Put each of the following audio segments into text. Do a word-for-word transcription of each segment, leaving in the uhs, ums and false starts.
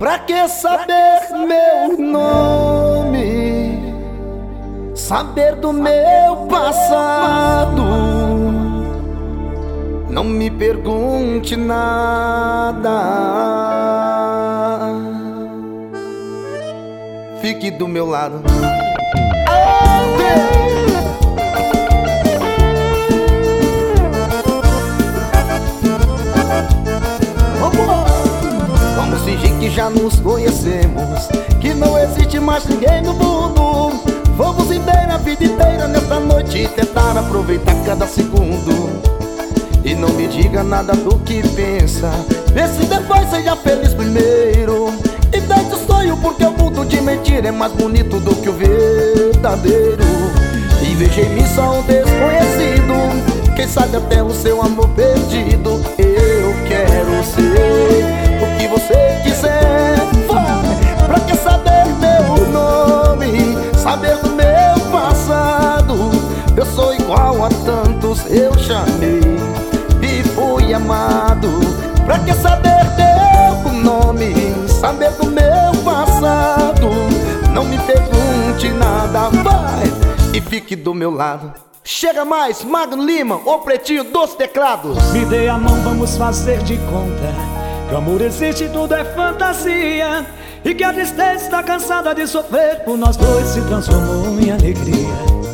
Pra que saber meu nome? Saber do meu passado? Não me pergunte nada. Fique do meu lado. Vamos fingir que já nos conhecemos, que não existe mais ninguém no mundo. Vamos viver a vida inteira nesta noite e tentar aproveitar cada segundo. E não me diga nada do que pensa, vê se depois seja feliz primeiro. E deixe o sonho, porque o mundo de mentira é mais bonito do que o verdadeiro. E veja em mim só um desconhecido, quem sabe até o seu amor perdido. Eu quero ser o que você quiser. Vai, pra que saber meu nome? Saber do meu passado? Eu sou igual a tantos, eu chamei e fui amado. Pra que saber teu nome? Saber do meu passado? Não me pergunte nada, vai e fique do meu lado. Chega mais, Magno Lima, o pretinho dos teclados. Me dê a mão, vamos fazer de conta que o amor existe, tudo é fantasia, e que a tristeza está cansada de sofrer por nós dois se transformou em alegria.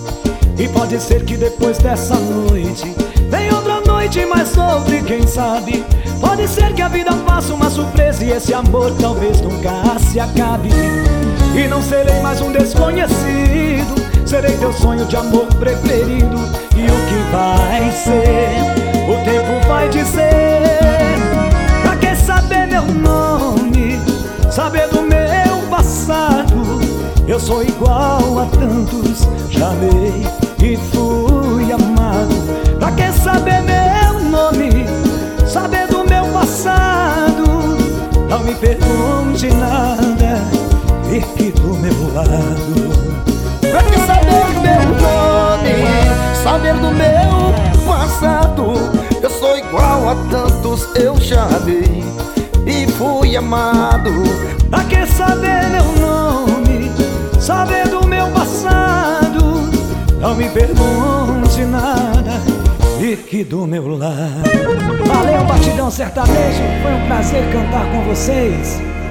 E pode ser que depois dessa noite venha outra noite, mais outra, e quem sabe pode ser que a vida faça uma surpresa e esse amor talvez nunca se acabe. E não serei mais um desconhecido, serei teu sonho de amor preferido. E o que vai ser, o tempo vai dizer. Pra que saber meu nome? Saber do meu passado? Eu sou igual a tantos, já amei e fui amado. Pra que saber meu nome? Saber do meu passado? Não me pergunte nada, fique do meu lado. Pra que saber meu nome? Saber do meu passado? Eu sou igual a tantos, eu já amei e fui amado. Pra que saber meu nome? Saber do meu passado? Não me pergunte nada, fique do meu lado. Valeu, Batidão Sertanejo, foi um prazer cantar com vocês.